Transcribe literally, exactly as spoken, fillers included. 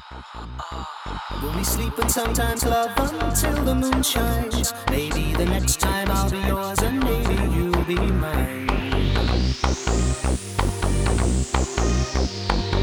We'll be sleeping sometimes, love, until the moon shines. Maybe the next time I'll be yours and maybe you'll be mine.